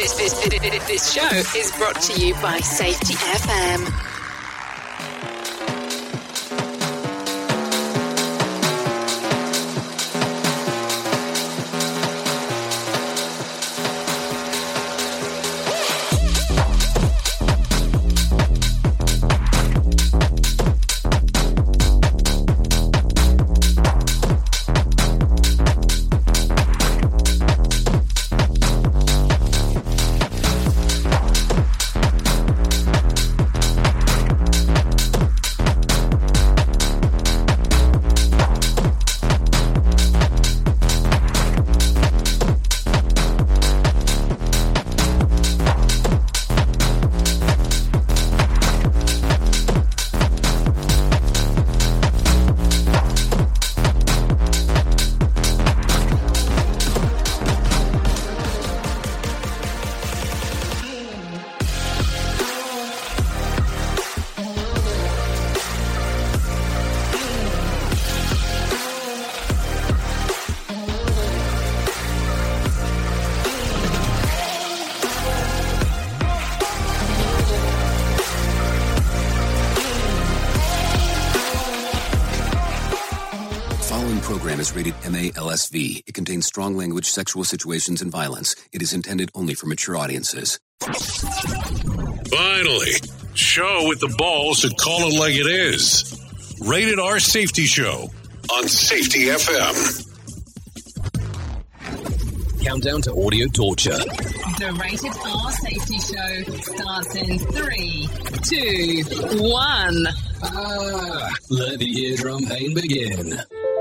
This show is brought to you by Safety FM. Is rated MA-LSV. It contains strong language, sexual situations, and violence. It is intended only for mature audiences. Finally, show with the balls to call it like it is. Rated R Safety Show on Safety FM. Countdown to audio torture. The Rated R Safety Show starts in 3, 2, 1. Let the eardrum pain begin.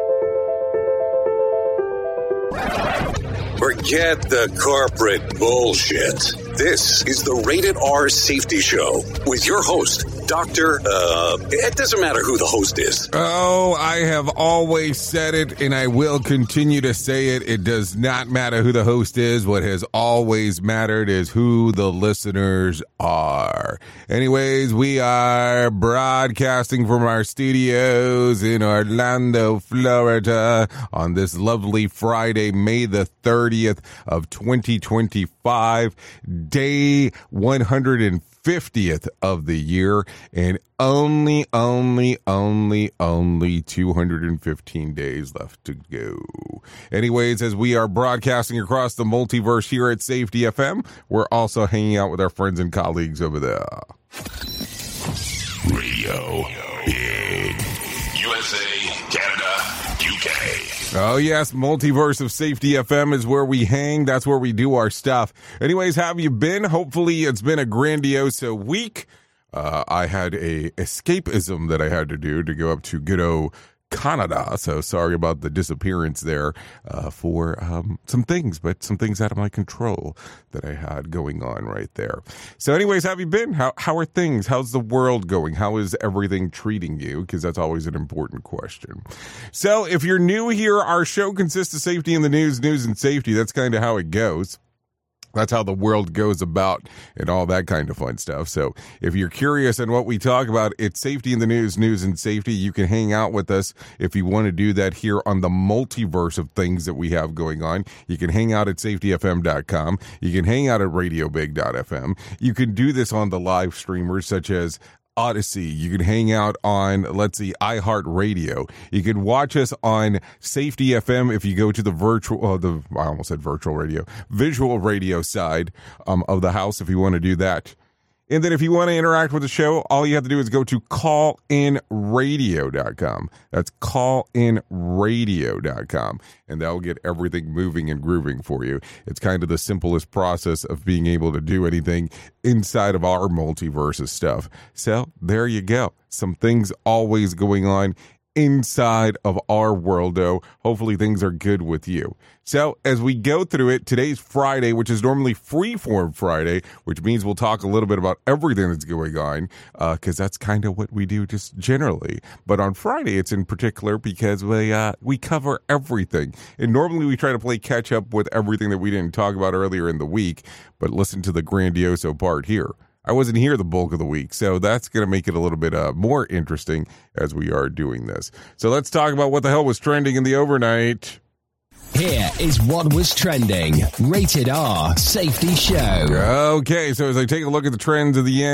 Forget the corporate bullshit. This is the Rated R Safety Show with your host, Dr. It doesn't matter who the host is. Oh, I have always said it, and I will continue to say it. It does not matter who the host is. What has always mattered is who the listeners are. Anyways, we are broadcasting from our studios in Orlando, Florida on this lovely Friday, May the 30th of 2025, day 150th of the year, and only 215 days left to go. Anyways, as we are broadcasting across the multiverse here at Safety FM, we're also hanging out with our friends and colleagues over there. Radio in USA, Canada, UK. Oh, yes, Multiverse of Safety FM is where we hang. That's where we do our stuff. Anyways, how have you been? Hopefully it's been a grandiose week. I had a escapism that I had to do to go up to good old Canada. So sorry about the disappearance there for some things out of my control that I had going on right there. So anyways, how have you been? How are things? How's the world going? How is everything treating you? Because that's always an important question. So if you're new here, our show consists of safety in the news and safety. That's kind of how it goes. That's how the world goes about and all that kind of fun stuff. So if you're curious on what we talk about, it's safety in the news and safety. You can hang out with us if you want to do that here on the multiverse of things that we have going on. You can hang out at safetyfm.com. You can hang out at radiobig.fm. You can do this on the live streamers such as Odyssey. You can hang out on, iHeartRadio. You can watch us on Safety FM if you go to the visual radio side of the house if you want to do that. And then if you want to interact with the show, all you have to do is go to callinradio.com. That's callinradio.com. And that'll get everything moving and grooving for you. It's kind of the simplest process of being able to do anything inside of our multiverse of stuff. So there you go. Some things always going on inside of our worldo. Hopefully things are good with you. So as we go through it, today's Friday, which is normally Freeform Friday, which means we'll talk a little bit about everything that's going on, because that's kind of what we do just generally. But on Friday, it's in particular because we cover everything. And normally we try to play catch up with everything that we didn't talk about earlier in the week, but listen to the grandioso part here. I wasn't here the bulk of the week, so that's going to make it a little bit more interesting as we are doing this. So let's talk about what the hell was trending in the overnight. Here is what was trending. Rated R Safety Show. Okay, so as I take a look at the trends at the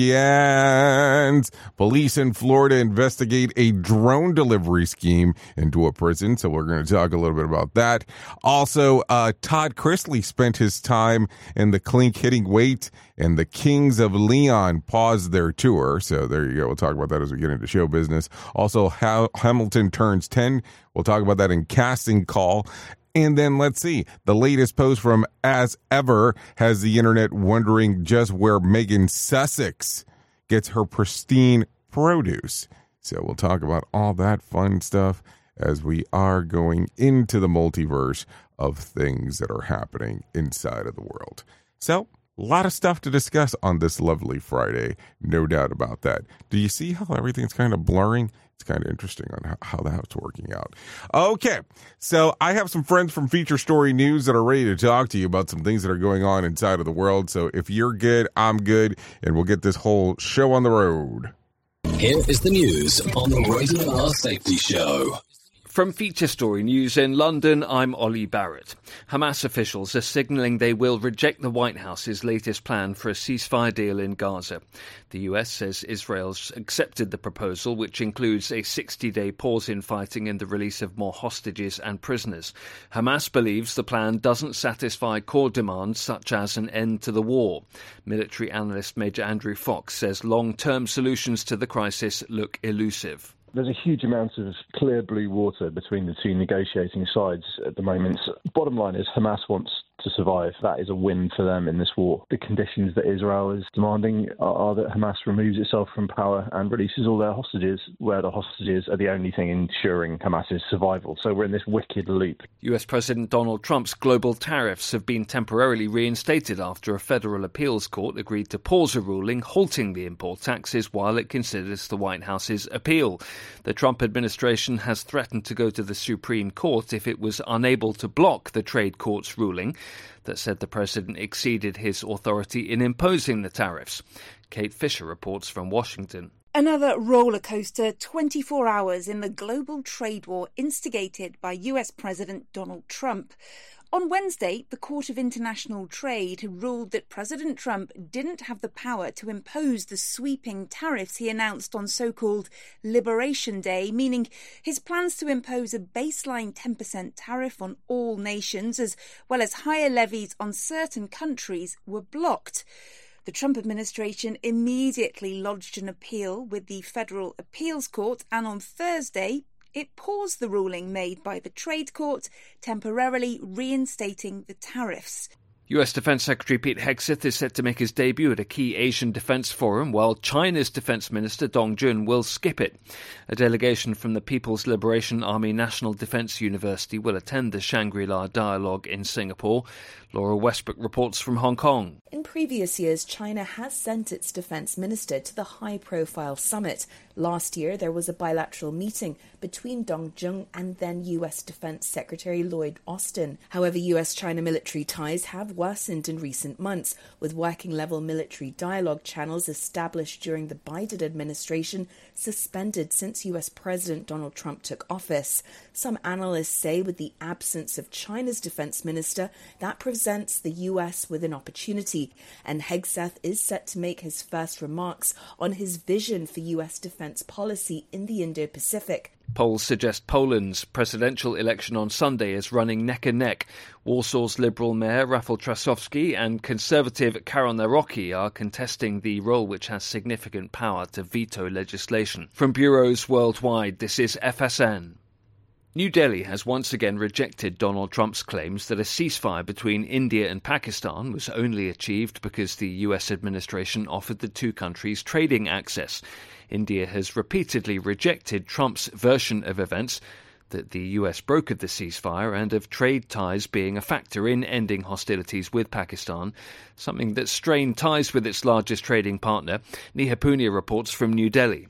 ends, police in Florida investigate a drone delivery scheme into a prison. So we're going to talk a little bit about that. Also, Todd Chrisley spent his time in the clink hitting weight, and the Kings of Leon paused their tour. So there you go. We'll talk about that as we get into show business. Also, Hamilton turns 10. We'll talk about that in Casting Call. And then let's see, the latest post from As Ever has the internet wondering just where Megan Sussex gets her pristine produce. So we'll talk about all that fun stuff as we are going into the multiverse of things that are happening inside of the world. So a lot of stuff to discuss on this lovely Friday, no doubt about that. Do you see how everything's kind of blurring? It's kind of interesting on how that's working out. Okay, so I have some friends from Feature Story News that are ready to talk to you about some things that are going on inside of the world. So if you're good, I'm good, and we'll get this whole show on the road. Here is the news on the Rated R Safety Show. From Feature Story News in London, I'm Ollie Barrett. Hamas officials are signalling they will reject the White House's latest plan for a ceasefire deal in Gaza. The US says Israel's accepted the proposal, which includes a 60-day pause in fighting and the release of more hostages and prisoners. Hamas believes the plan doesn't satisfy core demands such as an end to the war. Military analyst Major Andrew Fox says long-term solutions to the crisis look elusive. There's a huge amount of clear blue water between the two negotiating sides at the moment. Bottom line is Hamas wants to survive. That is a win for them in this war. The conditions that Israel is demanding are that Hamas removes itself from power and releases all their hostages, where the hostages are the only thing ensuring Hamas's survival. So we're in this wicked loop. US President Donald Trump's global tariffs have been temporarily reinstated after a federal appeals court agreed to pause a ruling halting the import taxes while it considers the White House's appeal. The Trump administration has threatened to go to the Supreme Court if it was unable to block the trade court's ruling that said the president exceeded his authority in imposing the tariffs. Kate Fisher reports from Washington. Another roller coaster 24 hours in the global trade war instigated by US President Donald Trump. On Wednesday, the Court of International Trade ruled that President Trump didn't have the power to impose the sweeping tariffs he announced on so-called Liberation Day, meaning his plans to impose a baseline 10% tariff on all nations, as well as higher levies on certain countries, were blocked. The Trump administration immediately lodged an appeal with the Federal Appeals Court, and on Thursday, it paused the ruling made by the Trade Court, temporarily reinstating the tariffs. US Defense Secretary Pete Hegseth is set to make his debut at a key Asian defense forum, while China's Defense Minister Dong Jun will skip it. A delegation from the People's Liberation Army National Defense University will attend the Shangri-La Dialogue in Singapore. Laura Westbrook reports from Hong Kong. In previous years, China has sent its defense minister to the high-profile summit. Last year, there was a bilateral meeting between Dong Jun and then U.S. Defense Secretary Lloyd Austin. However, U.S.-China military ties have worsened in recent months, with working-level military dialogue channels established during the Biden administration suspended since U.S. President Donald Trump took office. Some analysts say with the absence of China's defense minister, that presents the U.S. with an opportunity, and Hegseth is set to make his first remarks on his vision for U.S. defense policy in the Indo-Pacific. Polls suggest Poland's presidential election on Sunday is running neck and neck. Warsaw's Liberal Mayor Rafał Trzaskowski and Conservative Karol Nawrocki are contesting the role which has significant power to veto legislation. From bureaus worldwide, this is FSN. New Delhi has once again rejected Donald Trump's claims that a ceasefire between India and Pakistan was only achieved because the US administration offered the two countries trading access. India has repeatedly rejected Trump's version of events, that the US brokered the ceasefire, and of trade ties being a factor in ending hostilities with Pakistan, something that strained ties with its largest trading partner. Neha Punia reports from New Delhi.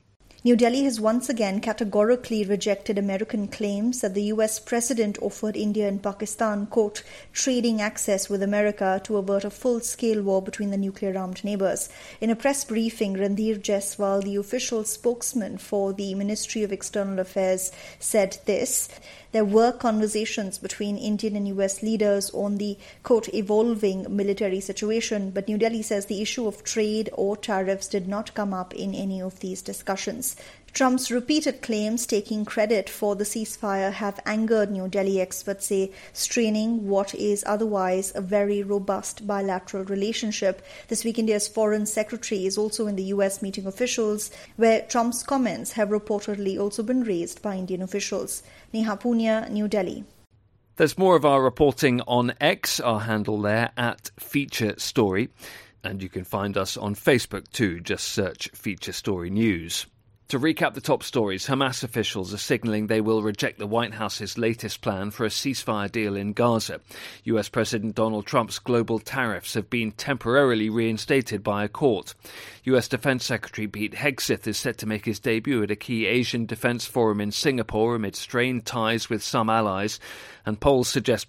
New Delhi has once again categorically rejected American claims that the US president offered India and Pakistan, quote, trading access with America to avert a full-scale war between the nuclear-armed neighbors. In a press briefing, Randhir Jaiswal, the official spokesman for the Ministry of External Affairs, said this. There were conversations between Indian and US leaders on the, quote, evolving military situation, but New Delhi says the issue of trade or tariffs did not come up in any of these discussions. Trump's repeated claims taking credit for the ceasefire have angered New Delhi, experts say, straining what is otherwise a very robust bilateral relationship. This week, India's foreign secretary is also in the US meeting officials, where Trump's comments have reportedly also been raised by Indian officials. Neha Punia, New Delhi. There's more of our reporting on X, our handle there, at Feature Story. And you can find us on Facebook too, just search Feature Story News. To recap the top stories, Hamas officials are signalling they will reject the White House's latest plan for a ceasefire deal in Gaza. US President Donald Trump's global tariffs have been temporarily reinstated by a court. US Defense Secretary Pete Hegseth is set to make his debut at a key Asian defense forum in Singapore amid strained ties with some allies, and polls suggest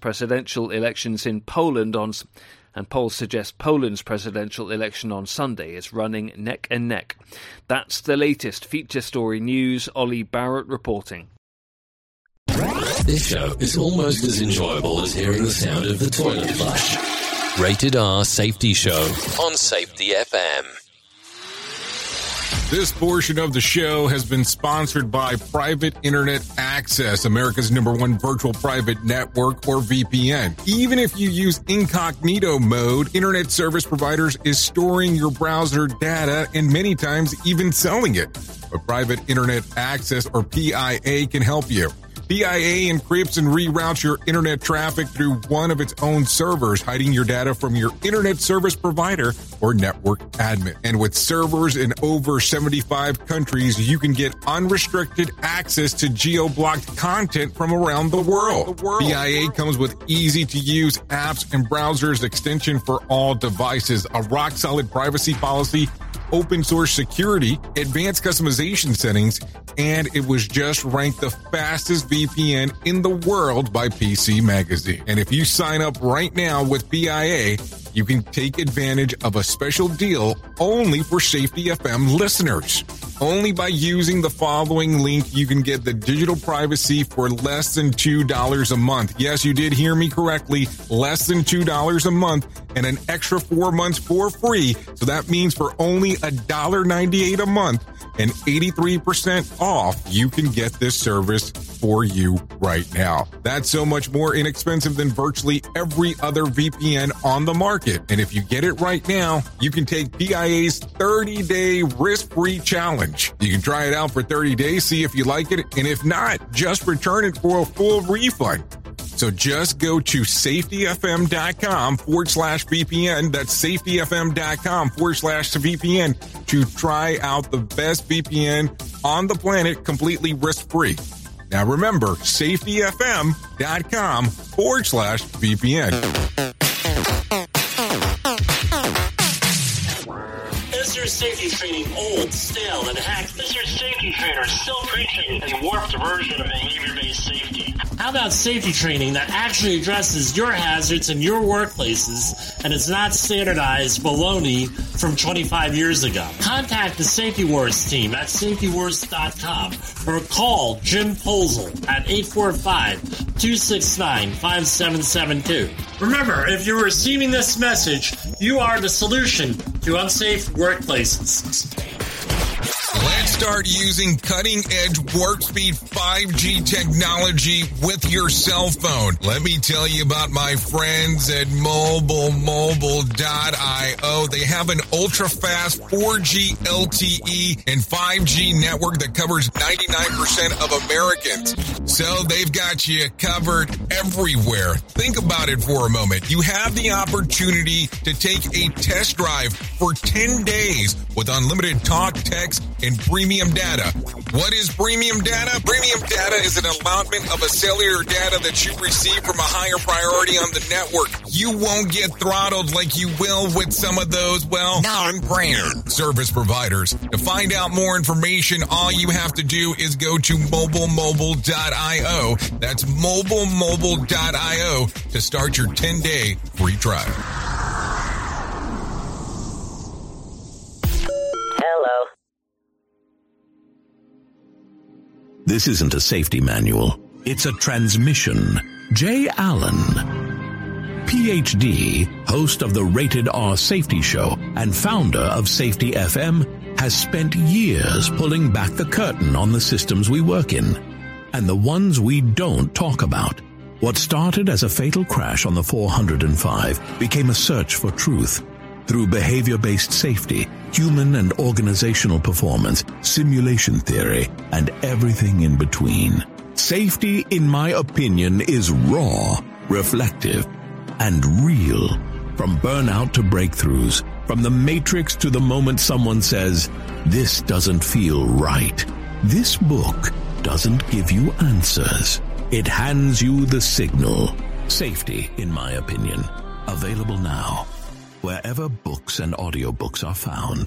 Poland's presidential election on Sunday is running neck and neck. That's the latest Feature Story News. Ollie Barrett reporting. This show is almost as enjoyable as hearing the sound of the toilet flush. Rated R Safety Show on Safety FM. This portion of the show has been sponsored by Private Internet Access, America's #1 virtual private network, or VPN. Even if you use incognito mode, internet service providers is storing your browser data and many times even selling it. But Private Internet Access, or PIA, can help you. PIA encrypts and reroutes your internet traffic through one of its own servers, hiding your data from your internet service provider or network admin. And with servers in over 75 countries, you can get unrestricted access to geo-blocked content from around the world. PIA comes with easy-to-use apps and browsers extension for all devices, a rock-solid privacy policy, open source security, advanced customization settings, and it was just ranked the fastest VPN in the world by PC Magazine. And if you sign up right now with PIA, you can take advantage of a special deal only for Safety FM listeners. Only by using the following link, you can get the digital privacy for less than $2 a month. Yes, you did hear me correctly. Less than $2 a month and an extra 4 months for free. So that means for only $1.98 a month and 83% off, you can get this service for you right now. That's so much more inexpensive than virtually every other VPN on the market. And if you get it right now, you can take PIA's 30-day risk-free challenge. You can try it out for 30 days, see if you like it, and if not, just return it for a full refund. So just go to safetyfm.com/VPN. That's safetyfm.com/VPN to try out the best VPN on the planet completely risk-free. Now remember, safetyfm.com/VPN. Is your safety training old, stale, and hacked? Is your safety trainer still preaching a warped version of behavior-based safety? How about safety training that actually addresses your hazards in your workplaces and is not standardized baloney from 25 years ago? Contact the Safety Wars team at safetywars.com or call Jim Posel at 845-269-5772. Remember, if you're receiving this message, you are the solution to unsafe workplaces. Let's start using cutting-edge warp speed 5G technology with your cell phone. Let me tell you about my friends at mobilemobile.io. They have an ultra-fast 4G LTE and 5G network that covers 99% of Americans. So they've got you covered everywhere. Think about it for a moment. You have the opportunity to take a test drive for 10 days with unlimited talk, text, and premium premium data. What is premium data? Premium data is an allotment of a cellular data that you receive from a higher priority on the network. You won't get throttled like you will with some of those, well, non-brand service providers. To find out more information, all you have to do is go to mobilemobile.io. That's mobilemobile.io to start your 10-day free trial. Hello. This isn't a safety manual. It's a transmission. Jay Allen, PhD, host of the Rated R Safety Show and founder of Safety FM, has spent years pulling back the curtain on the systems we work in and the ones we don't talk about. What started as a fatal crash on the 405 became a search for truth. Through behavior-based safety, human and organizational performance, simulation theory, and everything in between. Safety, in my opinion, is raw, reflective, and real. From burnout to breakthroughs, from the matrix to the moment someone says, "This doesn't feel right." This book doesn't give you answers. It hands you the signal. Safety, in my opinion. Available now, wherever books and audiobooks are found.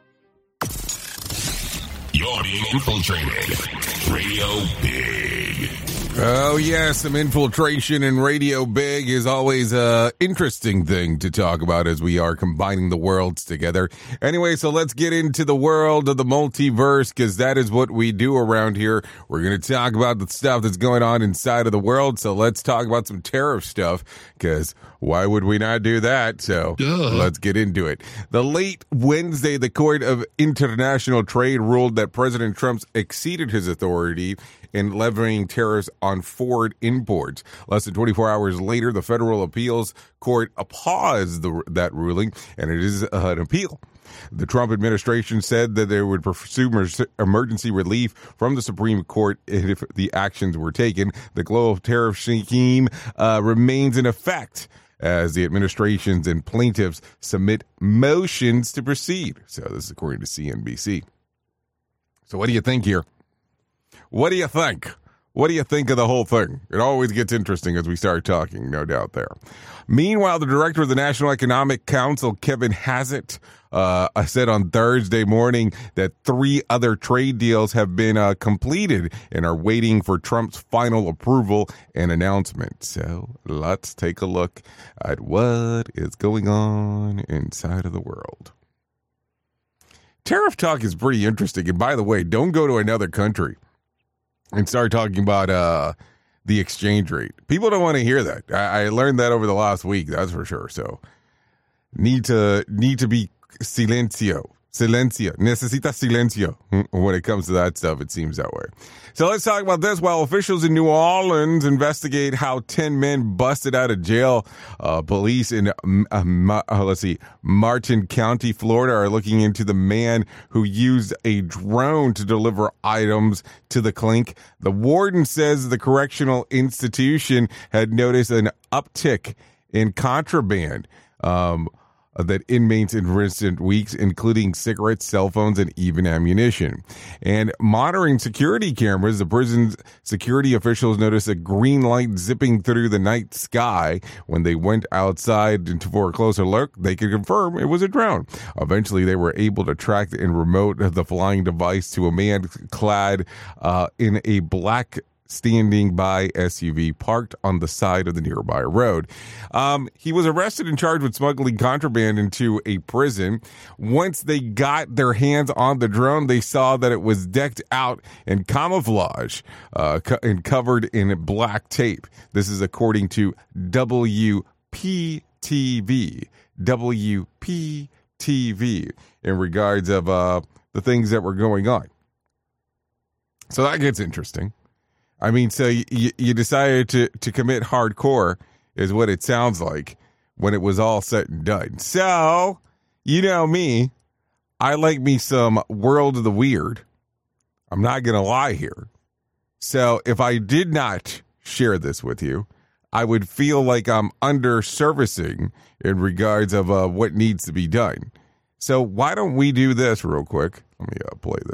You're being infiltrated. Radio Big. Oh, yes, some infiltration in Radio Big is always an interesting thing to talk about as we are combining the worlds together. Anyway, so let's get into the world of the multiverse, because that is what we do around here. We're going to talk about the stuff that's going on inside of the world, so let's talk about some tariff stuff, because why would we not do that? So let's get into it. The late Wednesday, the Court of International Trade ruled that President Trump exceeded his authority in levying tariffs on Ford imports. Less than 24 hours later, the Federal Appeals Court paused that ruling, and it is an appeal. The Trump administration said that they would pursue emergency relief from the Supreme Court if the actions were taken. The global tariff scheme remains in effect as the administrations and plaintiffs submit motions to proceed. So this is according to CNBC. So what do you think here? What do you think? What do you think of the whole thing? It always gets interesting as we start talking, no doubt there. Meanwhile, the director of the National Economic Council, Kevin Hassett, said on Thursday morning that 3 other trade deals have been completed and are waiting for Trump's final approval and announcement. So let's take a look at what is going on inside of the world. Tariff talk is pretty interesting. And by the way, don't go to another country and start talking about the exchange rate. People don't want to hear that. I learned that over the last week, that's for sure. So need to be silencio. Necesita silencio when it comes to that stuff. It seems that way. So let's talk about this. While officials in New Orleans investigate how 10 men busted out of jail, police in Martin County, Florida, are looking into the man who used a drone to deliver items to the clink. The warden says the correctional institution had noticed an uptick in contraband that inmates in recent weeks, including cigarettes, cell phones, and even ammunition. And monitoring security cameras, the prison's security officials noticed a green light zipping through the night sky. When they went outside for a closer look, they could confirm it was a drone. Eventually, they were able to track and remote the flying device to a man clad in a black standing by SUV parked on the side of the nearby road. He was arrested and charged with smuggling contraband into a prison. Once they got their hands on the drone, they saw that it was decked out in camouflage and covered in black tape. This is according to WPTV in regards of the things that were going on. So that gets interesting. I mean, so you decided to commit hardcore is what it sounds like when it was all said and done. So, you know me, I like me some World of the Weird. I'm not going to lie here. So if I did not share this with you, I would feel like I'm under-servicing in regards of what needs to be done. So why don't we do this real quick? Let me play this.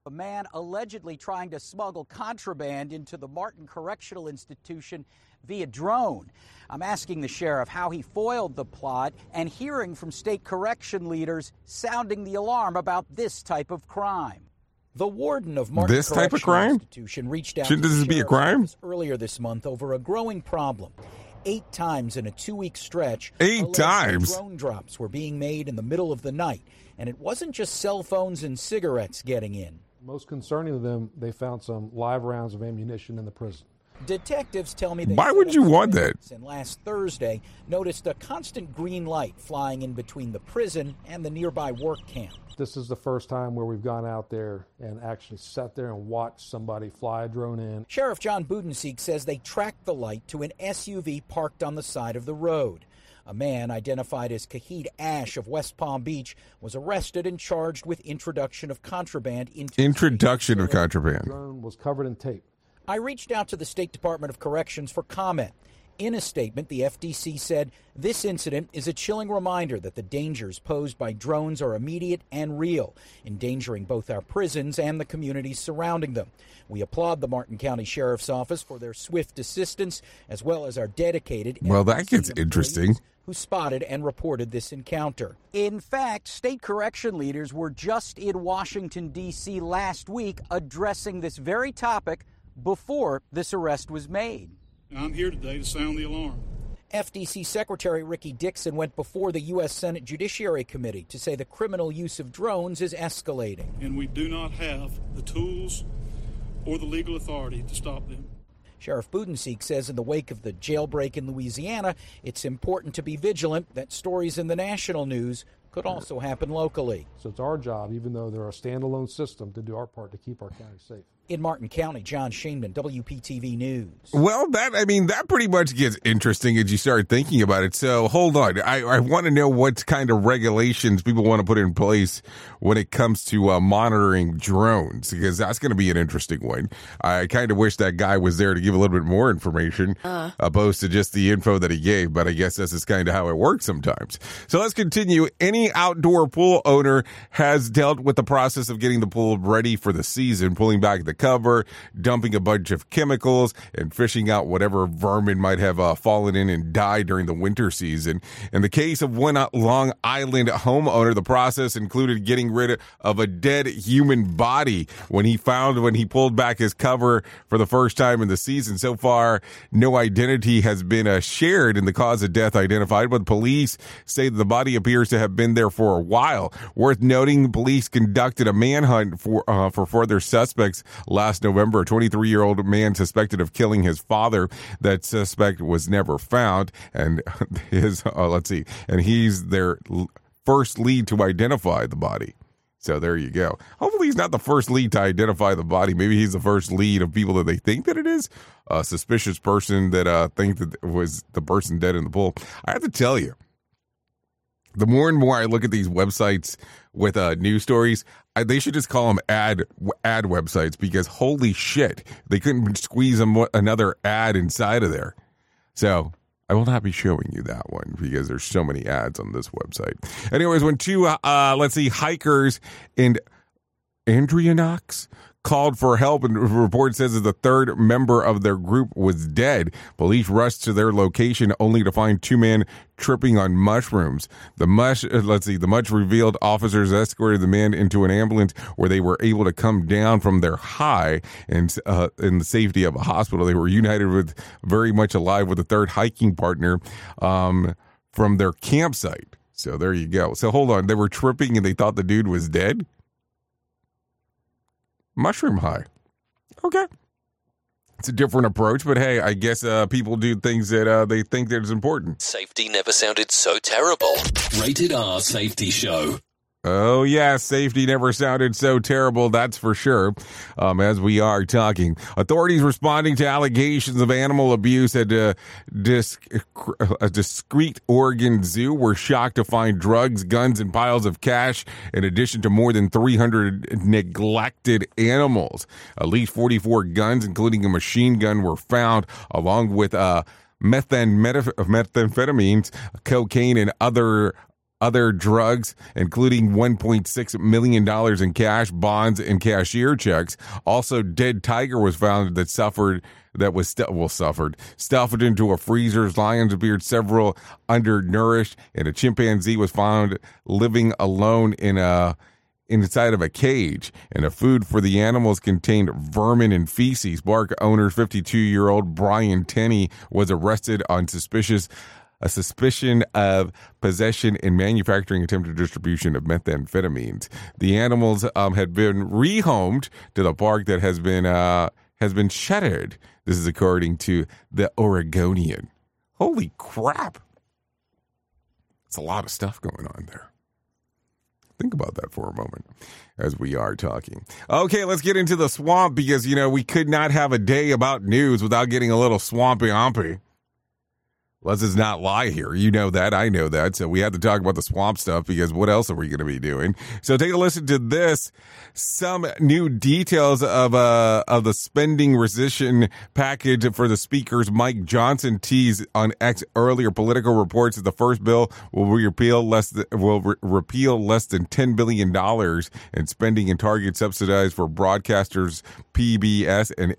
A man allegedly trying to smuggle contraband into the Martin Correctional Institution via drone. I'm asking the sheriff how he foiled the plot and hearing from state correction leaders sounding the alarm about this type of crime. The warden of Martin This type of crime? Institution reached out Shouldn't to the this be a sheriff's crime? office earlier this month over a growing problem. 8 times in a 2-week stretch, 8 times? drone drops were being made in the middle of the night. And it wasn't just cell phones and cigarettes getting in. Most concerning to them, they found some live rounds of ammunition in the prison. Detectives tell me they Why would you want that? and last Thursday noticed a constant green light flying in between the prison and the nearby work camp. This is the first time where we've gone out there and actually sat there and watched somebody fly a drone in. Sheriff John Budensiek says they tracked the light to an SUV parked on the side of the road. A man identified as Kahid Ash of West Palm Beach was arrested and charged with introduction of contraband into Introduction of contraband. The drone was covered in tape. I reached out to the State Department of Corrections for comment. In a statement, the FDC said, "This incident is a chilling reminder that the dangers posed by drones are immediate and real, endangering both our prisons and the communities surrounding them. We applaud the Martin County Sheriff's Office for their swift assistance, as well as our dedicated..." Well, that gets interesting. Who spotted and reported this encounter. In fact, state correction leaders were just in Washington, D.C. last week addressing this very topic before this arrest was made. I'm here today to sound the alarm. FDC Secretary Ricky Dixon went before the U.S. Senate Judiciary Committee to say the criminal use of drones is escalating. And we do not have the tools or the legal authority to stop them. Sheriff Budensiek says in the wake of the jailbreak in Louisiana, it's important to be vigilant that stories in the national news could also happen locally. So it's our job, even though they're a standalone system, to do our part to keep our county safe. In Martin County, John Shainman, WPTV News. Well, that pretty much gets interesting as you start thinking about it. So hold on. I want to know what kind of regulations people want to put in place when it comes to monitoring drones, because that's going to be an interesting one. I kind of wish that guy was there to give a little bit more information opposed to just the info that he gave, but I guess this is kind of how it works sometimes. So let's continue. Any outdoor pool owner has dealt with the process of getting the pool ready for the season, pulling back the cover, dumping a bunch of chemicals, and fishing out whatever vermin might have fallen in and died during the winter season. In the case of one Long Island homeowner, the process included getting rid of a dead human body when he pulled back his cover for the first time in the season. So far, no identity has been shared in the cause of death identified, but police say that the body appears to have been there for a while. Worth noting, police conducted a manhunt for further suspects last November. A 23-year-old man suspected of killing his father. That suspect was never found, and he's their first lead to identify the body. So there you go. Hopefully he's not the first lead to identify the body. Maybe he's the first lead of people that they think that it is. A suspicious person that think that it was the person dead in the pool. I have to tell you, the more and more I look at these websites with news stories, they should just call them ad websites, because holy shit, they couldn't squeeze another ad inside of there. So I will not be showing you that one because there's so many ads on this website. Anyways, when two hikers in Andrianox called for help, and the report says that the third member of their group was dead. Police rushed to their location only to find 2 men tripping on mushrooms. The much revealed officers escorted the men into an ambulance where they were able to come down from their high and in the safety of a hospital. They were united with very much alive with a third hiking partner from their campsite. So there you go. So hold on. They were tripping and they thought the dude was dead? Mushroom high. Okay. It's a different approach, but hey, I guess people do things that they think that is important. Safety never sounded so terrible. Rated R Safety Show. Oh, yeah, safety never sounded so terrible, that's for sure, as we are talking. Authorities responding to allegations of animal abuse at a discreet Oregon zoo were shocked to find drugs, guns, and piles of cash, in addition to more than 300 neglected animals. At least 44 guns, including a machine gun, were found, along with methamphetamines, cocaine, and other other drugs, including $1.6 million in cash, bonds, and cashier checks. Also, dead tiger was found that stuffed into a freezer's lion's beard. Several undernourished, and a chimpanzee was found living alone inside of a cage, and the food for the animals contained vermin and feces. Bark owner 52-year-old Brian Tenney was arrested on suspicion of possession and manufacturing attempted distribution of methamphetamines. The animals had been rehomed to the park that has been shuttered. This is according to the Oregonian. Holy crap. It's a lot of stuff going on there. Think about that for a moment as we are talking. Okay, let's get into the swamp because, we could not have a day about news without getting a little swampy-ompy. Let's just not lie here. You know that. I know that. So we had to talk about the swamp stuff because what else are we going to be doing? So take a listen to this. Some new details of the spending rescission package for the speakers. Mike Johnson teased on X earlier. Political reports that the first bill will repeal less than $10 billion in spending and target subsidized for broadcasters PBS and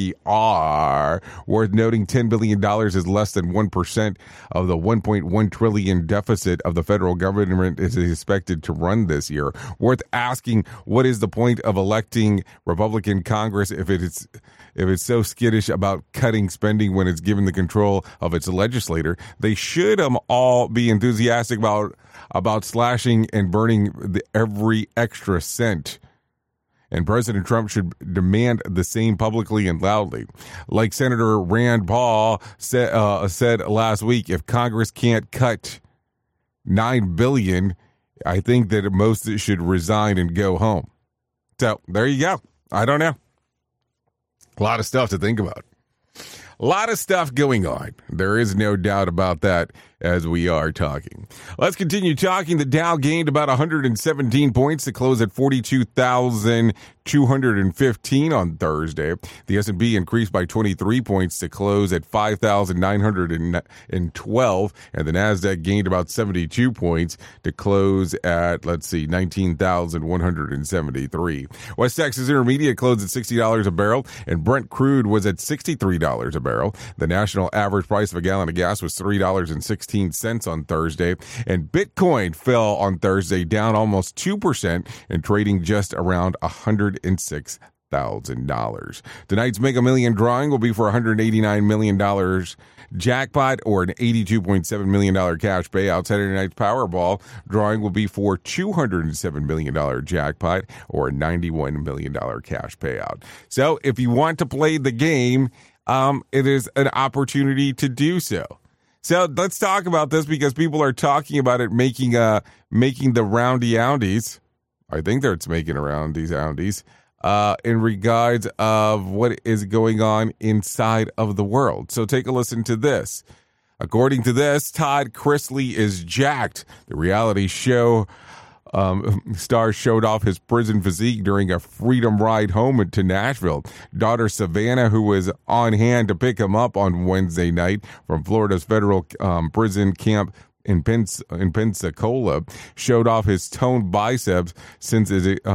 NPR. Worth noting, $10 billion is less than 1% of the $1.1 trillion deficit of the federal government is expected to run this year. Worth asking, what is the point of electing Republican Congress if it's so skittish about cutting spending when it's given the control of its legislator? They should all be enthusiastic about slashing and burning every extra cent. And President Trump should demand the same publicly and loudly. Like Senator Rand Paul said last week, if Congress can't cut $9 billion, I think that most should resign and go home. So there you go. I don't know. A lot of stuff to think about. A lot of stuff going on. There is no doubt about that as we are talking. Let's continue talking. The Dow gained about 117 points to close at 42,215 on Thursday. The S&P increased by 23 points to close at 5,912, and the Nasdaq gained about 72 points to close at 19,173. West Texas Intermediate closed at $60 a barrel, and Brent crude was at $63 a barrel. The national average price of a gallon of gas was $3.16 on Thursday, and Bitcoin fell on Thursday, down almost 2% and trading just around $106,000. Tonight's Mega Million drawing will be for $189 million jackpot or an $82.7 million cash payout. Saturday night's Powerball drawing will be for $207 million jackpot or a $91 million cash payout. So if you want to play the game, it is an opportunity to do so. So let's talk about this because people are talking about it making the roundy-oundies. I think that it's making around these oundies in regards of what is going on inside of the world. So take a listen to this. According to this, Todd Chrisley is jacked. The reality show star showed off his prison physique during a freedom ride home to Nashville. Daughter Savannah, who was on hand to pick him up on Wednesday night from Florida's federal prison camp in Pensacola, showed off his toned biceps since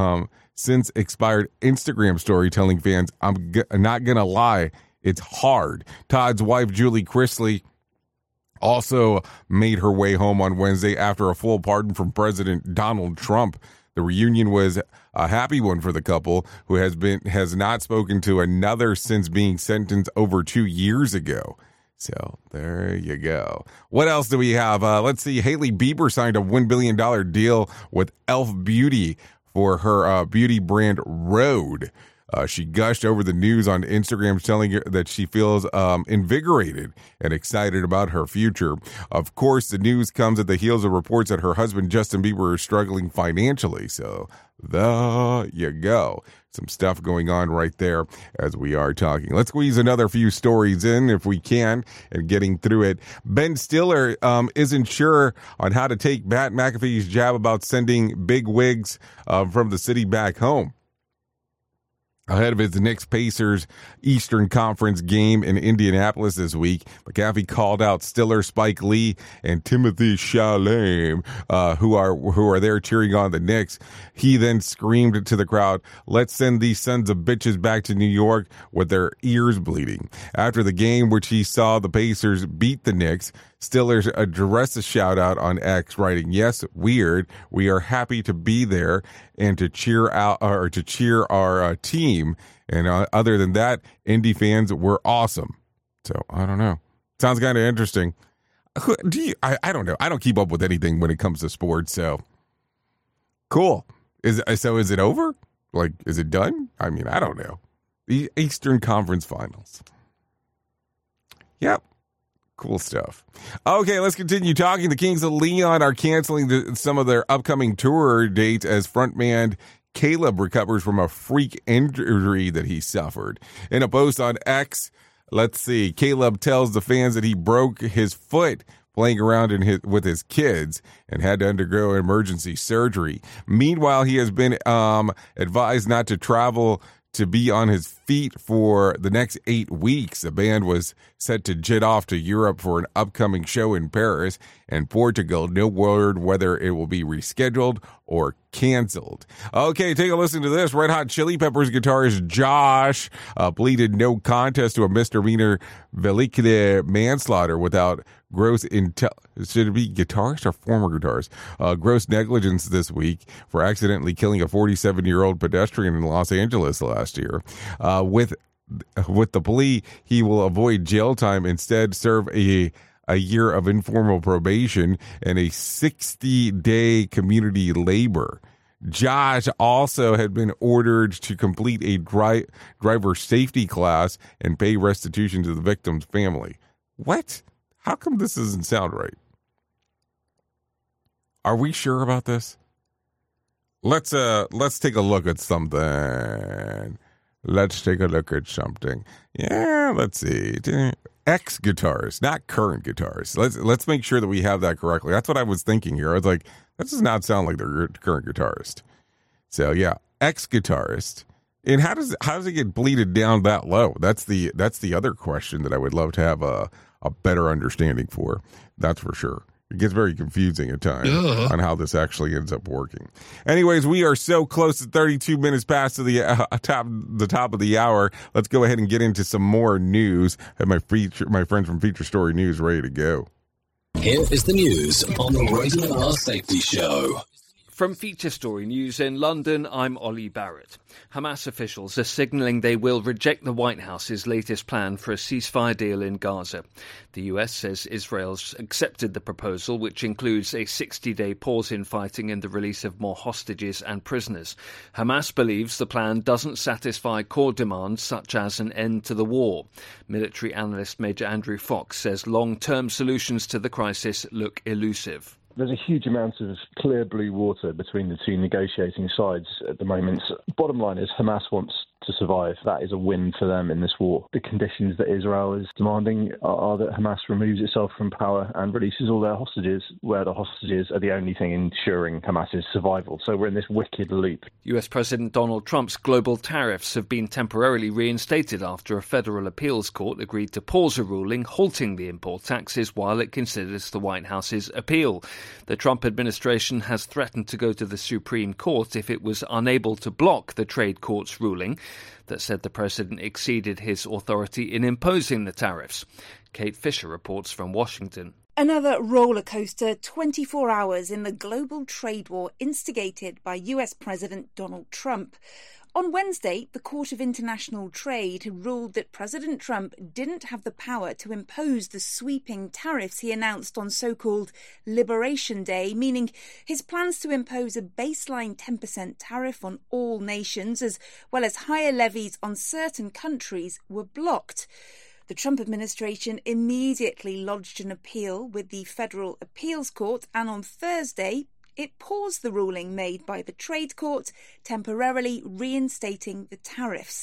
expired Instagram story, telling fans, I'm not gonna lie, it's hard. Todd's wife, Julie Chrisley, also made her way home on Wednesday after a full pardon from President Donald Trump. The reunion was a happy one for the couple, who has not spoken to another since being sentenced over 2 years ago. So there you go. What else do we have? Let's see. Hailey Bieber signed a $1 billion deal with Elf Beauty for her beauty brand Rhode. She gushed over the news on Instagram, telling her that she feels invigorated and excited about her future. Of course, the news comes at the heels of reports that her husband, Justin Bieber, is struggling financially. So there you go. Some stuff going on right there as we are talking. Let's squeeze another few stories in if we can and getting through it. Ben Stiller isn't sure on how to take Pat McAfee's jab about sending big wigs from the city back home. Ahead of his Knicks-Pacers Eastern Conference game in Indianapolis this week, McAfee called out Stiller, Spike Lee, and Timothy Chalamet, who are there cheering on the Knicks. He then screamed to the crowd, "Let's send these sons of bitches back to New York with their ears bleeding." After the game, which he saw the Pacers beat the Knicks, Stiller addressed a shout-out on X, writing, "Yes, weird. We are happy to be there and to cheer our team. And other than that, Indy fans were awesome." So, I don't know. Sounds kind of interesting. I don't know. I don't keep up with anything when it comes to sports, so. Cool. Is it over? Like, is it done? I mean, I don't know. The Eastern Conference Finals. Yep. Cool stuff. Okay, let's continue talking. The Kings of Leon are canceling some of their upcoming tour dates as frontman Caleb recovers from a freak injury that he suffered. In a post on X, let's see, Caleb tells the fans that he broke his foot playing around with his kids and had to undergo emergency surgery. Meanwhile, he has been advised not to travel to be on his feet for the next 8 weeks. The band was set to jet off to Europe for an upcoming show in Paris and Portugal. No word whether it will be rescheduled or canceled. Okay, take a listen to this. Red Hot Chili Peppers guitarist Josh pleaded no contest to a misdemeanor vehicular manslaughter without gross should it be guitarist or former guitarist? Gross negligence this week for accidentally killing a 47-year-old pedestrian in Los Angeles last year. With the plea, he will avoid jail time, instead serve a year of informal probation and a 60-day community labor. Josh also had been ordered to complete a driver safety class and pay restitution to the victim's family. What? How come this doesn't sound right? Are we sure about this? Let's take a look at something. Yeah, let's see. Ex-guitarist, not current guitarist. Let's make sure that we have that correctly. That's what I was thinking here. I was like, that does not sound like the current guitarist. So yeah, ex-guitarist. And how does it get bleeded down that low? That's the other question that I would love to have a better understanding for. That's for sure. It gets very confusing at times on how this actually ends up working. Anyways, we are so close to 32 minutes past to the top of the hour. Let's go ahead and get into some more news. I have my friends from Feature Story News ready to go. Here is the news on the Rated R Safety Show. From Feature Story News in London, I'm Ollie Barrett. Hamas officials are signalling they will reject the White House's latest plan for a ceasefire deal in Gaza. The US says Israel's accepted the proposal, which includes a 60-day pause in fighting and the release of more hostages and prisoners. Hamas believes the plan doesn't satisfy core demands such as an end to the war. Military analyst Major Andrew Fox says long-term solutions to the crisis look elusive. There's a huge amount of clear blue water between the two negotiating sides at the moment. Bottom line is Hamas wants to survive. That is a win for them in this war. The conditions that Israel is demanding are that Hamas removes itself from power and releases all their hostages, where the hostages are the only thing ensuring Hamas's survival. So we're in this wicked loop. US President Donald Trump's global tariffs have been temporarily reinstated after a federal appeals court agreed to pause a ruling halting the import taxes while it considers the White House's appeal. The Trump administration has threatened to go to the Supreme Court if it was unable to block the trade court's ruling that said the president exceeded his authority in imposing the tariffs. Kate Fisher reports from Washington. Another roller coaster 24 hours in the global trade war instigated by US President Donald Trump. On Wednesday, the Court of International Trade ruled that President Trump didn't have the power to impose the sweeping tariffs he announced on so-called Liberation Day, meaning his plans to impose a baseline 10% tariff on all nations, as well as higher levies on certain countries, were blocked. The Trump administration immediately lodged an appeal with the Federal Appeals Court, and on Thursday, it paused the ruling made by the Trade Court, temporarily reinstating the tariffs.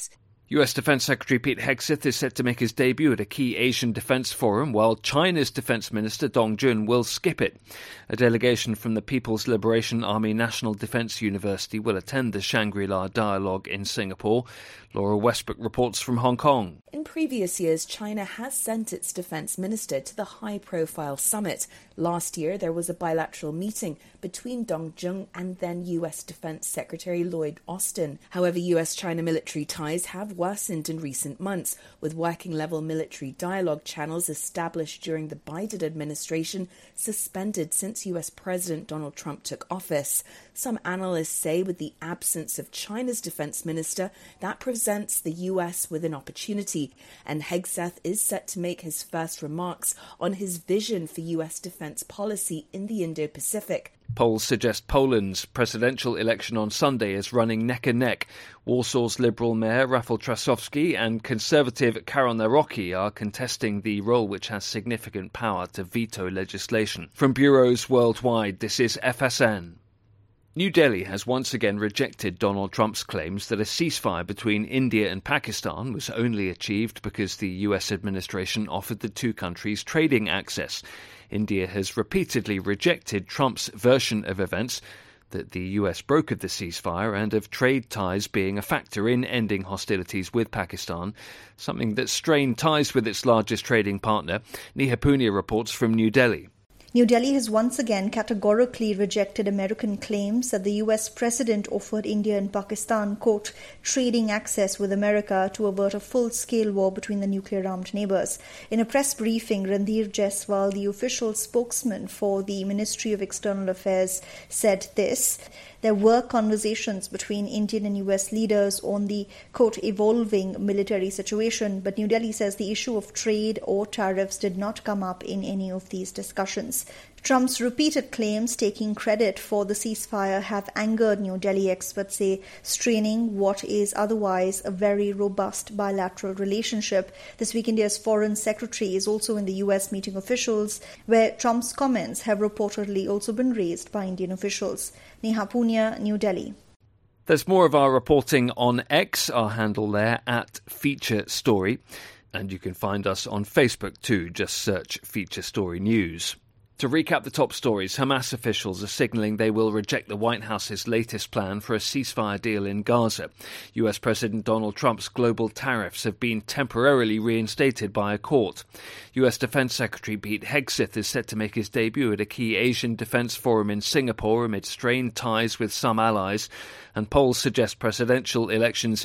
US Defense Secretary Pete Hegseth is set to make his debut at a key Asian defense forum, while China's Defense Minister Dong Jun will skip it. A delegation from the People's Liberation Army National Defense University will attend the Shangri-La Dialogue in Singapore. Laura Westbrook reports from Hong Kong. In previous years, China has sent its defense minister to the high-profile summit. Last year, there was a bilateral meeting between Dong Jun and then US Defense Secretary Lloyd Austin. However, US-China military ties have worsened in recent months, with working-level military dialogue channels established during the Biden administration suspended since US President Donald Trump took office. Some analysts say with the absence of China's defense minister, that presents the US with an opportunity, and Hegseth is set to make his first remarks on his vision for US defense policy in the Indo-Pacific. Polls suggest Poland's presidential election on Sunday is running neck and neck. Warsaw's Liberal Mayor Rafał Trzaskowski and Conservative Karol Nawrocki are contesting the role which has significant power to veto legislation. From bureaus worldwide, this is FSN. New Delhi has once again rejected Donald Trump's claims that a ceasefire between India and Pakistan was only achieved because the US administration offered the two countries trading access. India has repeatedly rejected Trump's version of events, that the US brokered the ceasefire and of trade ties being a factor in ending hostilities with Pakistan, something that strained ties with its largest trading partner. Neha Punia reports from New Delhi. New Delhi has once again categorically rejected American claims that the US president offered India and Pakistan, quote, trading access with America to avert a full-scale war between the nuclear-armed neighbors. In a press briefing, Randhir Jaiswal, the official spokesman for the Ministry of External Affairs, said this. There were conversations between Indian and US leaders on the, quote, evolving military situation, but New Delhi says the issue of trade or tariffs did not come up in any of these discussions. Trump's repeated claims taking credit for the ceasefire have angered New Delhi, experts say, straining what is otherwise a very robust bilateral relationship. This week, India's foreign secretary is also in the US meeting officials, where Trump's comments have reportedly also been raised by Indian officials. Neha Punia, New Delhi. There's more of our reporting on X, our handle there, at Feature Story. And you can find us on Facebook too, just search Feature Story News. To recap the top stories, Hamas officials are signalling they will reject the White House's latest plan for a ceasefire deal in Gaza. US President Donald Trump's global tariffs have been temporarily reinstated by a court. US Defense Secretary Pete Hegseth is set to make his debut at a key Asian defense forum in Singapore amid strained ties with some allies. And polls suggest Poland's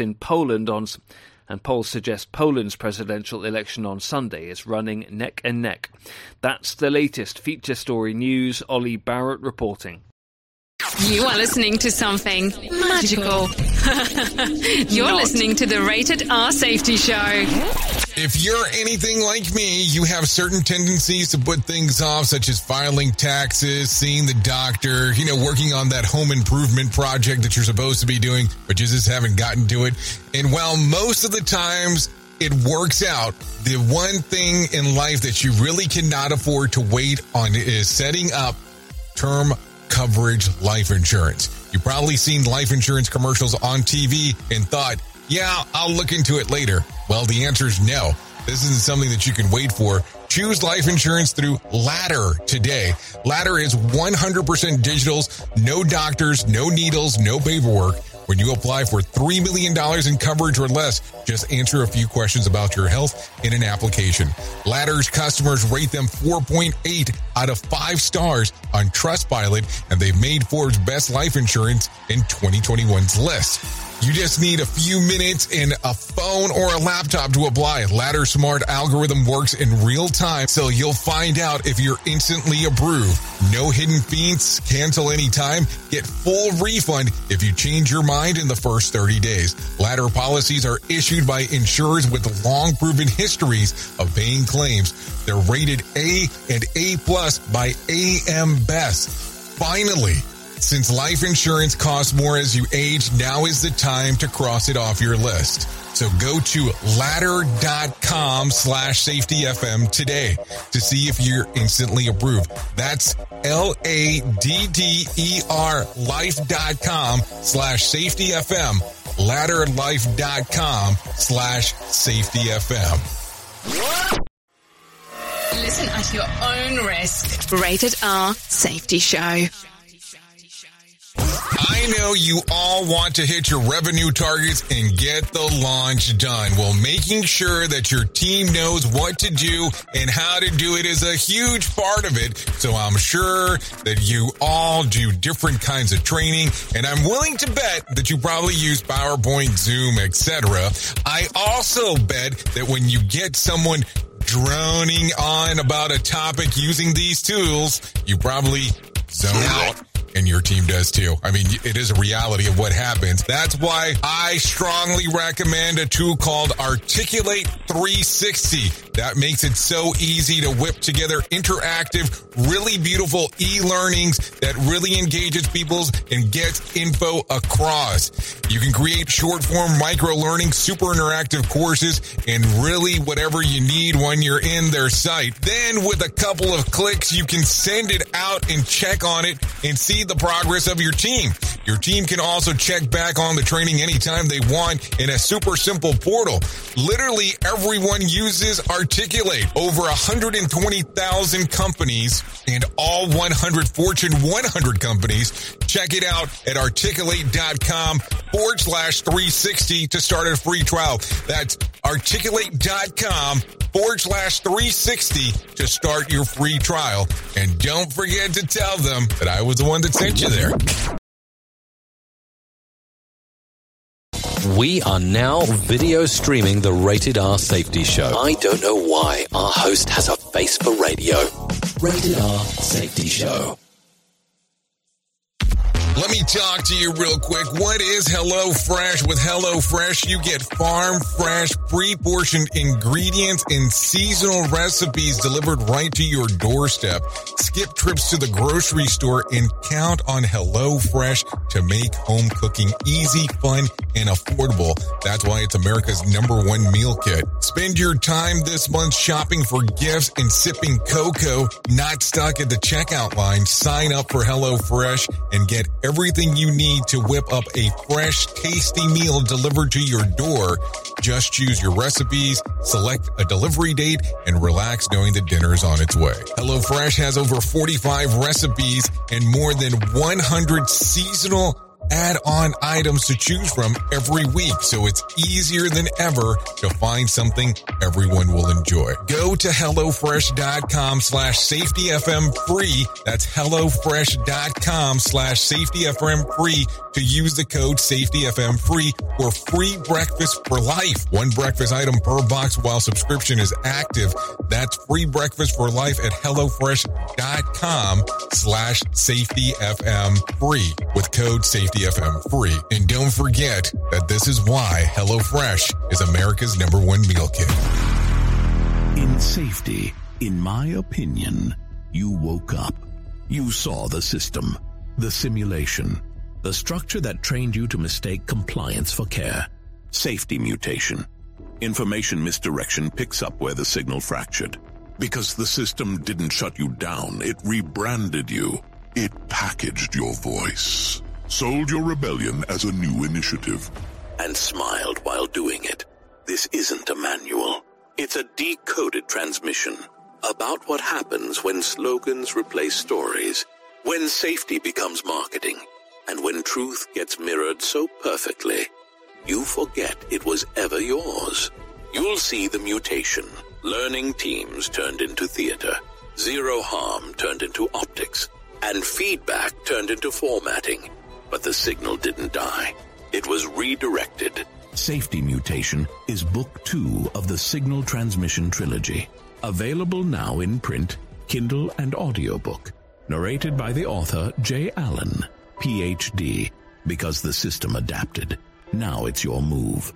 presidential election on Sunday is running neck and neck. That's the latest Feature Story News. Ollie Barrett reporting. You are listening to something magical. You're listening to the Rated R Safety Show. If you're anything like me, you have certain tendencies to put things off, such as filing taxes, seeing the doctor, working on that home improvement project that you're supposed to be doing, but you just haven't gotten to it. And while most of the times it works out, the one thing in life that you really cannot afford to wait on is setting up term coverage life insurance. You've probably seen life insurance commercials on TV and thought, yeah, I'll look into it later. Well, the answer is no. This isn't something that you can wait for. Choose life insurance through Ladder today. Ladder is 100% digitals, no doctors, no needles, no paperwork. When you apply for $3 million in coverage or less, just answer a few questions about your health in an application. Ladder's customers rate them 4.8 out of 5 stars on Trustpilot, and they've made Forbes' Best Life Insurance in 2021's list. You just need a few minutes and a phone or a laptop to apply. Ladder's smart algorithm works in real time, so you'll find out if you're instantly approved. No hidden fees, cancel anytime, get full refund if you change your mind in the first 30 days. Ladder policies are issued by insurers with long proven histories of paying claims. They're rated A and A+ by AM Best. Finally, since life insurance costs more as you age, now is the time to cross it off your list. So go to ladder.com/safetyfm today to see if you're instantly approved. That's LADDER life.com/safetyfm. ladderlife.com/safetyfm. Listen at your own risk. Rated R Safety Show. I know you all want to hit your revenue targets and get the launch done. Well, making sure that your team knows what to do and how to do it is a huge part of it. So I'm sure that you all do different kinds of training, and I'm willing to bet that you probably use PowerPoint, Zoom, etc. I also bet that when you get someone droning on about a topic using these tools, you probably zone out. And your team does too. I mean, it is a reality of what happens. That's why I strongly recommend a tool called Articulate 360. That makes it so easy to whip together interactive, really beautiful e-learnings that really engages people and gets info across. You can create short-form micro-learning, super interactive courses, and really whatever you need when you're in their site. Then with a couple of clicks, you can send it out and check on it and see the progress of your team. Your team can also check back on the training anytime they want in a super simple portal. Literally everyone uses Articulate. Over 120,000 companies and all 100 Fortune 100 companies. Check it out at articulate.com/360 to start a free trial. That's articulate.com/360 to start your free trial. And don't forget to tell them that I was the one that sent you there. We are now video streaming the Rated R Safety Show. I don't know why our host has a face for radio. Rated R Safety Show. Let me talk to you real quick. What is HelloFresh? With HelloFresh, you get farm fresh, pre-portioned ingredients and seasonal recipes delivered right to your doorstep. Skip trips to the grocery store and count on HelloFresh to make home cooking easy, fun, and affordable. That's why it's America's #1 meal kit. Spend your time this month shopping for gifts and sipping cocoa, not stuck at the checkout line. Sign up for HelloFresh and get everything you need to whip up a fresh, tasty meal delivered to your door. Just choose your recipes, select a delivery date, and relax knowing the dinner's on its way. HelloFresh has over 45 recipes and more than 100 seasonal add-on items to choose from every week, so it's easier than ever to find something everyone will enjoy. Go to HelloFresh.com/SafetyFM free. That's HelloFresh.com/SafetyFM free to use the code SafetyFM free for free breakfast for life. One breakfast item per box while subscription is active. That's free breakfast for life at HelloFresh.com/SafetyFM free with code SafetyFM free. And don't forget that this is why HelloFresh is America's #1 meal kit. In safety, in my opinion, you woke up. You saw the system, the simulation, the structure that trained you to mistake compliance for care. Safety mutation. Information misdirection picks up where the signal fractured. Because the system didn't shut you down, it rebranded you. It packaged your voice. Sold your rebellion as a new initiative. And smiled while doing it. This isn't a manual. It's a decoded transmission about what happens when slogans replace stories, when safety becomes marketing, and when truth gets mirrored so perfectly, you forget it was ever yours. You'll see the mutation. Learning teams turned into theater. Zero harm turned into optics. And feedback turned into formatting. But the signal didn't die. It was redirected. Safety Mutation is Book 2 of the Signal Transmission Trilogy. Available now in print, Kindle, and audiobook. Narrated by the author Jay Allen, Ph.D. Because the system adapted. Now it's your move.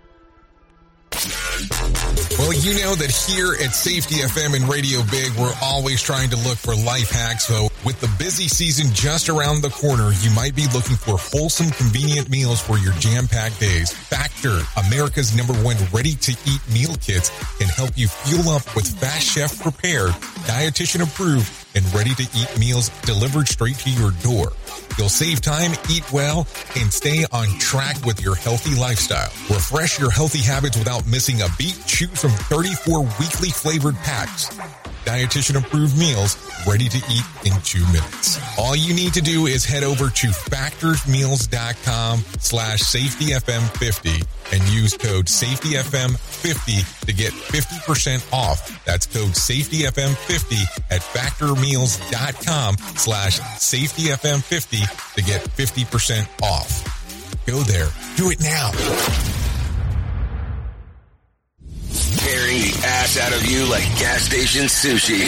Well, you know that here at Safety FM and Radio Big, we're always trying to look for life hacks. So with the busy season just around the corner, you might be looking for wholesome, convenient meals for your jam-packed days. Factor, America's #1 ready-to-eat meal kits, can help you fuel up with fast chef prepared, dietitian approved, and ready-to-eat meals delivered straight to your door. You'll save time, eat well, and stay on track with your healthy lifestyle. Refresh your healthy habits without missing a beat. Choose from 34 weekly flavored packs. Dietitian-approved meals ready to eat in 2 minutes. All you need to do is head over to factorsmeals.com/safetyfm50 and use code safetyfm50 to get 50% off. That's code safetyfm50 at factormeals.com/safetyfm50 to get 50% off. Go there. Do it now. Tearing the ass out of you like gas station sushi.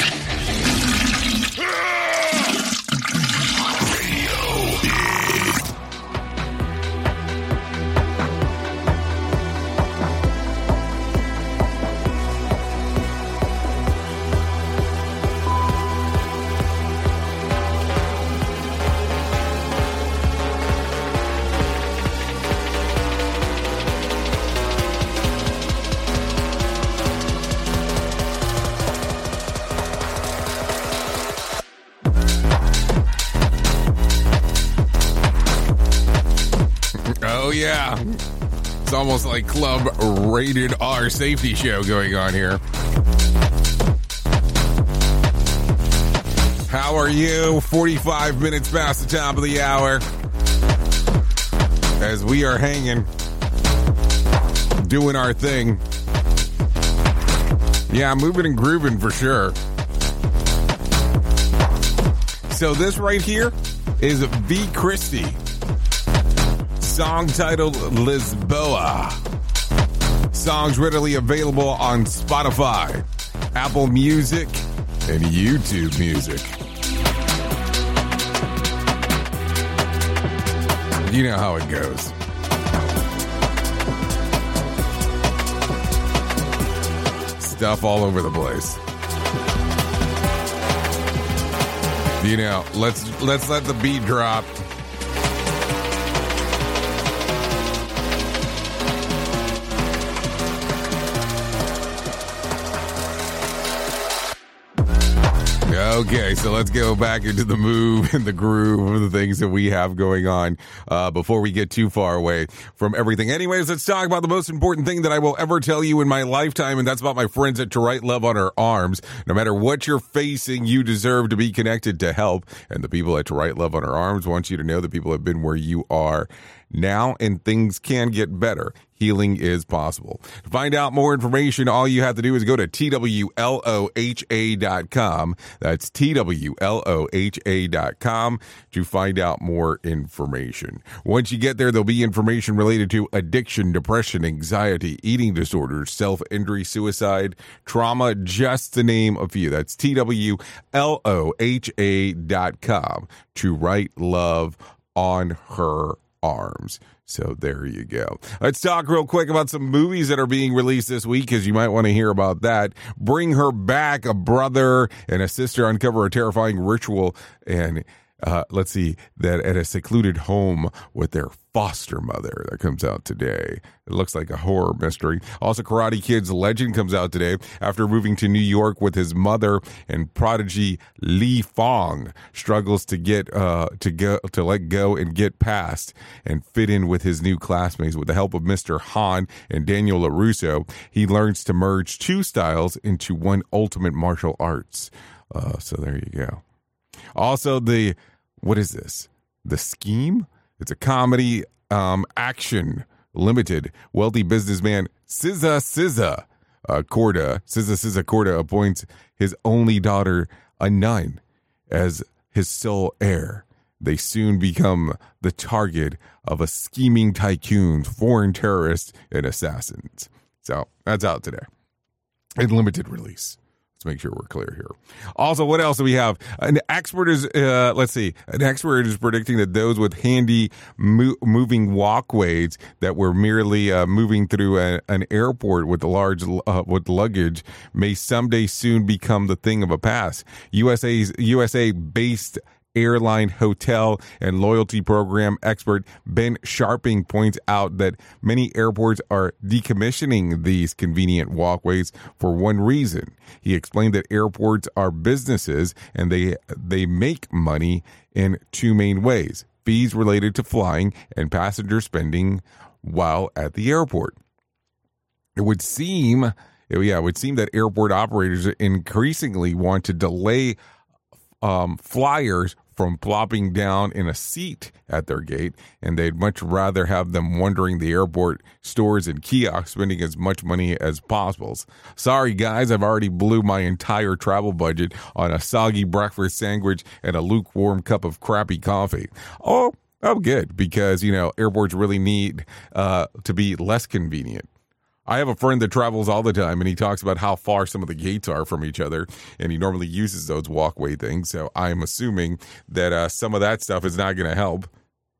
Oh, yeah. It's almost like Club Rated R Safety Show going on here. How are you? 45 minutes past the top of the hour. As we are hanging, doing our thing. Yeah, moving and grooving for sure. So this right here is V. Christie. Song titled Lisboa. Songs readily available on Spotify, Apple Music, and YouTube Music. You know how it goes. Stuff all over the place. You know, let's let the beat drop. Okay, so let's go back into the move and the groove of the things that we have going on before we get too far away from everything. Anyways, let's talk about the most important thing that I will ever tell you in my lifetime, and that's about my friends at To Write Love on Our Arms. No matter what you're facing, you deserve to be connected to help, and the people at To Write Love on Our Arms want you to know that people have been where you are now, and things can get better. Healing is possible. To find out more information, all you have to do is go to TWLOHA.com. That's TWLOHA.com to find out more information. Once you get there, there'll be information related to addiction, depression, anxiety, eating disorders, self-injury, suicide, trauma, just to name a few. That's TWLOHA.com to write love on her arms. So there you go. Let's talk real quick about some movies that are being released this week, because you might want to hear about that. Bring Her Back, a brother and a sister uncover a terrifying ritual, and let's see, that at a secluded home with their foster mother. That comes out today. It looks like a horror mystery. Also, Karate Kid's Legend comes out today. After moving to New York with his mother, and prodigy Li Fong struggles to let go and get past and fit in with his new classmates. With the help of Mr. Han and Daniel LaRusso, he learns to merge two styles into one ultimate martial arts. So there you go. Also, what is this? The Scheme? It's a comedy, action, limited. Wealthy businessman SZA Corda appoints his only daughter, a nun, as his sole heir. They soon become the target of a scheming tycoon, foreign terrorists, and assassins. So that's out today in limited release. Let's make sure we're clear here. Also, what else do we have? An expert is, predicting that those with handy moving walkways that were merely moving through an airport with with luggage may someday soon become the thing of a past. USA-based airline, hotel, and loyalty program expert Ben Sharping points out that many airports are decommissioning these convenient walkways for one reason. He explained that airports are businesses and they make money in two main ways: fees related to flying and passenger spending while at the airport. It would seem that airport operators increasingly want to delay flyers from plopping down in a seat at their gate, and they'd much rather have them wandering the airport stores and kiosks, spending as much money as possible. Sorry, guys, I've already blew my entire travel budget on a soggy breakfast sandwich and a lukewarm cup of crappy coffee. Oh, good, because, airports really need to be less convenient. I have a friend that travels all the time, and he talks about how far some of the gates are from each other, and he normally uses those walkway things, so I'm assuming that some of that stuff is not going to help.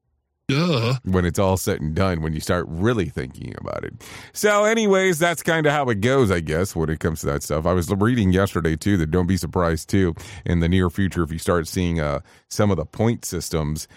When it's all said and done, when you start really thinking about it. So anyways, that's kind of how it goes, I guess, when it comes to that stuff. I was reading yesterday, too, that don't be surprised, too, in the near future if you start seeing some of the point systems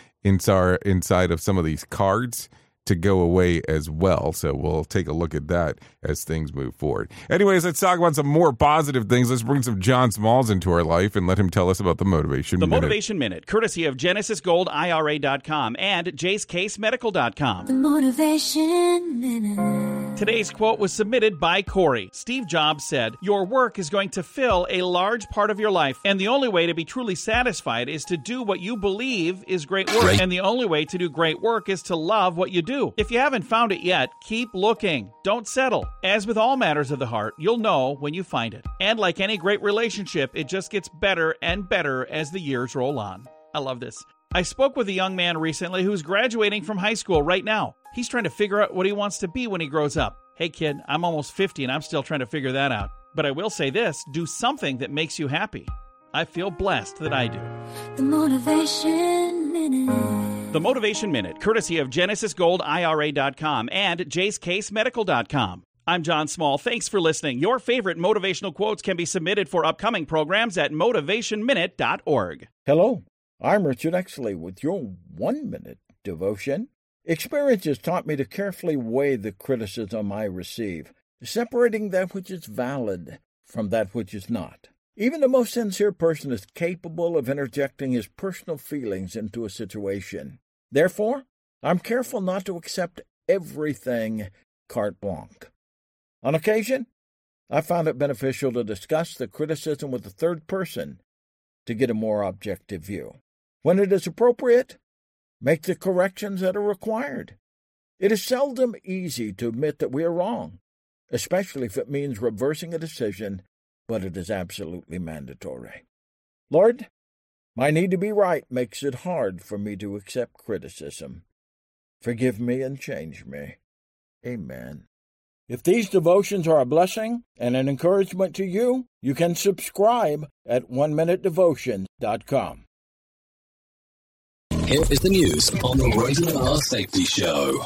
inside of some of these cards to go away as well. So we'll take a look at that as things move forward. Anyways, let's talk about some more positive things. Let's bring some John Smalls into our life and let him tell us about the Motivation Minute. The Motivation Minute, courtesy of GenesisGoldIRA.com and JaceCaseMedical.com. The Motivation Minute. Today's quote was submitted by Corey. Steve Jobs said, "Your work is going to fill a large part of your life, and the only way to be truly satisfied is to do what you believe is great work. And the only way to do great work is to love what you do. If you haven't found it yet, keep looking. Don't settle. As with all matters of the heart, you'll know when you find it. And like any great relationship, it just gets better and better as the years roll on." I love this. I spoke with a young man recently who's graduating from high school right now. He's trying to figure out what he wants to be when he grows up. Hey kid, I'm almost 50 and I'm still trying to figure that out. But I will say this, do something that makes you happy. I feel blessed that I do. The Motivation Minute. The Motivation Minute, courtesy of GenesisGoldIRA.com and JaceCaseMedical.com. I'm John Small. Thanks for listening. Your favorite motivational quotes can be submitted for upcoming programs at motivationminute.org. Hello, I'm Richard Exley with your 1-minute devotion. Experience has taught me to carefully weigh the criticism I receive, separating that which is valid from that which is not. Even the most sincere person is capable of interjecting his personal feelings into a situation. Therefore, I'm careful not to accept everything carte blanche. On occasion, I found it beneficial to discuss the criticism with a third person to get a more objective view. When it is appropriate, make the corrections that are required. It is seldom easy to admit that we are wrong, especially if it means reversing a decision, but it is absolutely mandatory. Lord, my need to be right makes it hard for me to accept criticism. Forgive me and change me. Amen. If these devotions are a blessing and an encouragement to you, you can subscribe at oneminutedevotion.com. Here is the news on the Rated R Safety Show.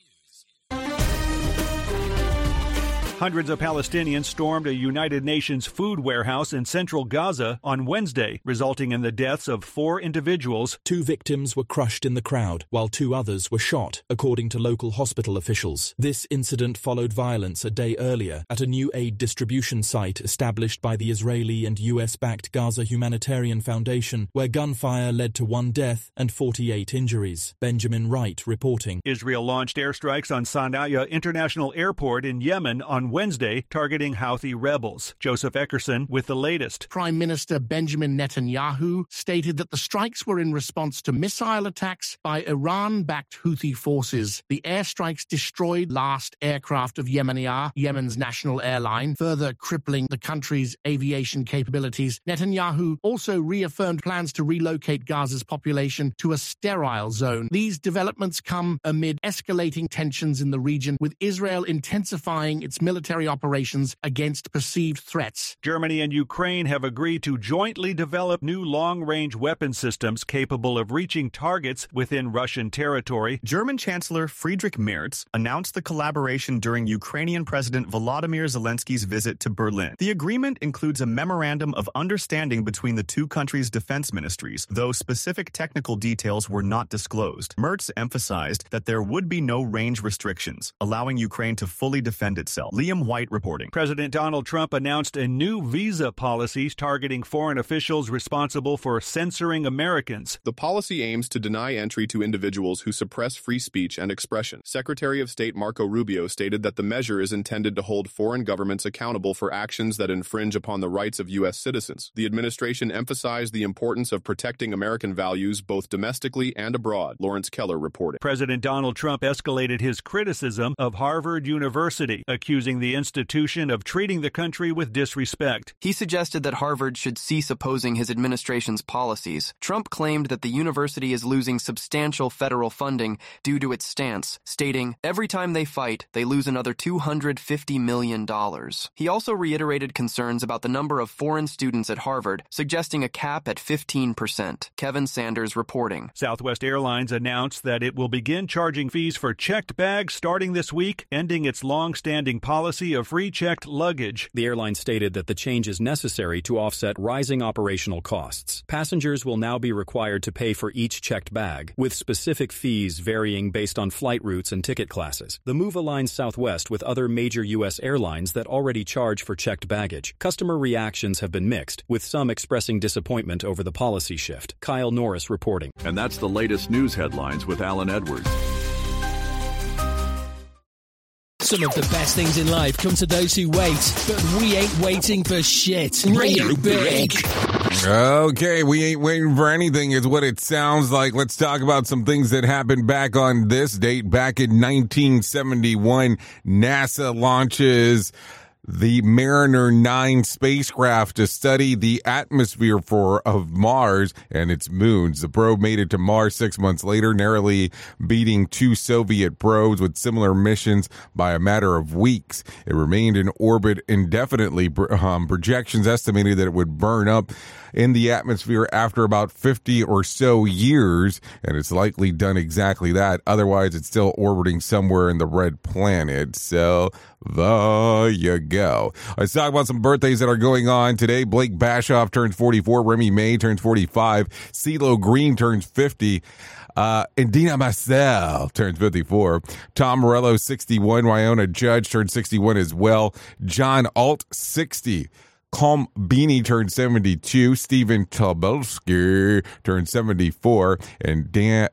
Hundreds of Palestinians stormed a United Nations food warehouse in central Gaza on Wednesday, resulting in the deaths of 4 individuals. 2 victims were crushed in the crowd, while 2 others were shot, according to local hospital officials. This incident followed violence a day earlier at a new aid distribution site established by the Israeli and US-backed Gaza Humanitarian Foundation, where gunfire led to 1 death and 48 injuries. Benjamin Wright reporting. Israel launched airstrikes on Sana'a International Airport in Yemen on Wednesday, targeting Houthi rebels. Joseph Eckerson with the latest. Prime Minister Benjamin Netanyahu stated that the strikes were in response to missile attacks by Iran-backed Houthi forces. The airstrikes destroyed last aircraft of Yemeni Air, Yemen's national airline, further crippling the country's aviation capabilities. Netanyahu also reaffirmed plans to relocate Gaza's population to a sterile zone. These developments come amid escalating tensions in the region, with Israel intensifying its military military operations against perceived threats. Germany and Ukraine have agreed to jointly develop new long-range weapon systems capable of reaching targets within Russian territory. German Chancellor Friedrich Merz announced the collaboration during Ukrainian President Volodymyr Zelensky's visit to Berlin. The agreement includes a memorandum of understanding between the two countries' defense ministries, though specific technical details were not disclosed. Merz emphasized that there would be no range restrictions, allowing Ukraine to fully defend itself. Liam White reporting. President Donald Trump announced a new visa policy targeting foreign officials responsible for censoring Americans. The policy aims to deny entry to individuals who suppress free speech and expression. Secretary of State Marco Rubio stated that the measure is intended to hold foreign governments accountable for actions that infringe upon the rights of U.S. citizens. The administration emphasized the importance of protecting American values both domestically and abroad. Lawrence Keller reported. President Donald Trump escalated his criticism of Harvard University, accusing the institution of treating the country with disrespect. He suggested that Harvard should cease opposing his administration's policies. Trump claimed that the university is losing substantial federal funding due to its stance, stating, "Every time they fight, they lose another $250 million." He also reiterated concerns about the number of foreign students at Harvard, suggesting a cap at 15%. Kevin Sanders reporting. Southwest Airlines announced that it will begin charging fees for checked bags starting this week, ending its long-standing policy of free checked luggage. The airline stated that the change is necessary to offset rising operational costs. Passengers will now be required to pay for each checked bag, with specific fees varying based on flight routes and ticket classes. The move aligns Southwest with other major U.S. airlines that already charge for checked baggage. Customer reactions have been mixed, with some expressing disappointment over the policy shift. Kyle Norris reporting. And that's the latest news headlines with Alan Edwards. Some of the best things in life come to those who wait, but we ain't waiting for shit. Radio Big. Okay, we ain't waiting for anything is what it sounds like. Let's talk about some things that happened back on this date. Back in 1971, NASA launches the Mariner 9 spacecraft to study the atmosphere of Mars and its moons. The probe made it to Mars 6 months later, narrowly beating two Soviet probes with similar missions by a matter of weeks. It remained in orbit indefinitely. Projections estimated that it would burn up in the atmosphere after about 50 or so years, and it's likely done exactly that. Otherwise, it's still orbiting somewhere in the red planet. So there you go. Let's talk about some birthdays that are going on today. Blake Bashoff turns 44. Remy May turns 45. CeeLo Green turns 50. Indina Marcel turns 54. Tom Morello, 61. Wyona Judge turns 61 as well. John Alt, 60. Calm Beanie turned 72. Stephen Tobolsky turned 74. And David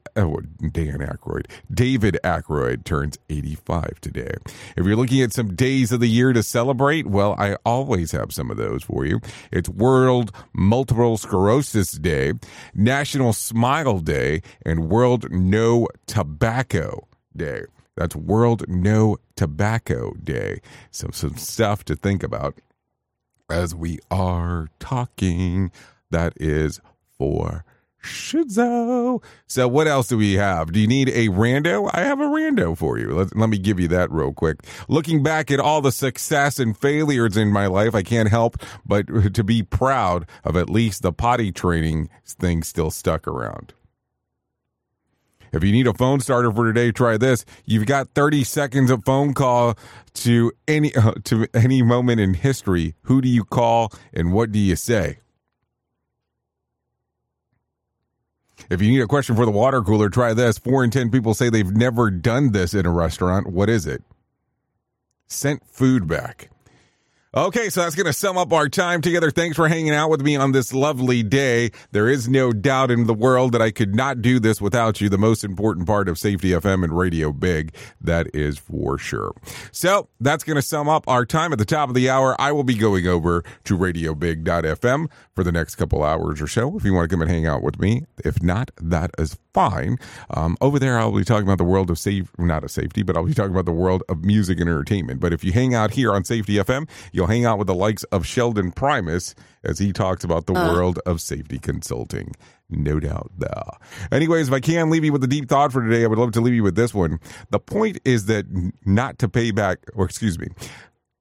Aykroyd turns 85 today. If you're looking at some days of the year to celebrate, well, I always have some of those for you. It's World Multiple Sclerosis Day, National Smile Day, and World No Tobacco Day. That's World No Tobacco Day. So some stuff to think about as we are talking. That is for Shizo. So what else do we have? Do you need a rando? I have a rando for you. Let me give you that real quick. Looking back at all the success and failures in my life, I can't help but to be proud of at least the potty training thing still stuck around. If you need a phone starter for today, try this. You've got 30 seconds of phone call to any moment in history. Who do you call and what do you say? If you need a question for the water cooler, try this. 4 in 10 people say they've never done this in a restaurant. What is it? Sent food back. Okay, so that's going to sum up our time together. Thanks for hanging out with me on this lovely day. There is no doubt in the world that I could not do this without you. The most important part of Safety FM and Radio Big, that is for sure. So that's going to sum up our time. At the top of the hour, I will be going over to radiobig.fm for the next couple hours or so if you want to come and hang out with me. If not, that is fine. Over there, I'll be talking about the world of safety, but I'll be talking about the world of music and entertainment. But if you hang out here on Safety FM, you'll hang out with the likes of Sheldon Primus as he talks about the world of safety consulting. No doubt there. Anyways, if I can leave you with a deep thought for today, I would love to leave you with this one. The point is that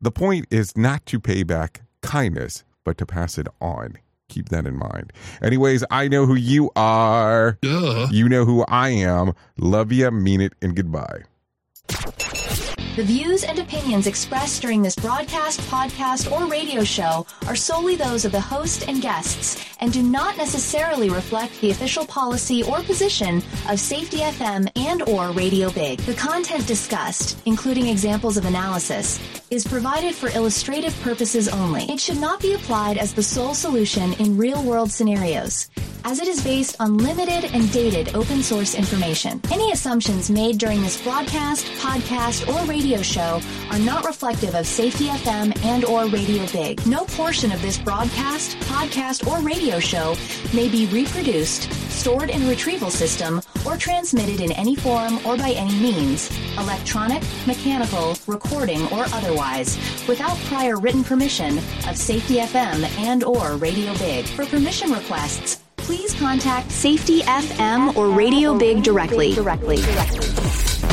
The point is not to pay back kindness, but to pass it on. Keep that in mind. Anyways, I know who you are. Duh. You know who I am. Love ya, mean it, and goodbye. The views and opinions expressed during this broadcast, podcast, or radio show are solely those of the host and guests and do not necessarily reflect the official policy or position of Safety FM and or Radio Big. The content discussed, including examples of analysis, is provided for illustrative purposes only. It should not be applied as the sole solution in real-world scenarios, as it is based on limited and dated open source information. Any assumptions made during this broadcast, podcast, or radio show are not reflective of Safety FM and or Radio Big. No portion of this broadcast, podcast, or radio show may be reproduced, stored in a retrieval system, or transmitted in any form or by any means, electronic, mechanical, recording, or otherwise, without prior written permission of Safety FM and or Radio Big. For permission requests, please contact Safety FM or Radio Big directly.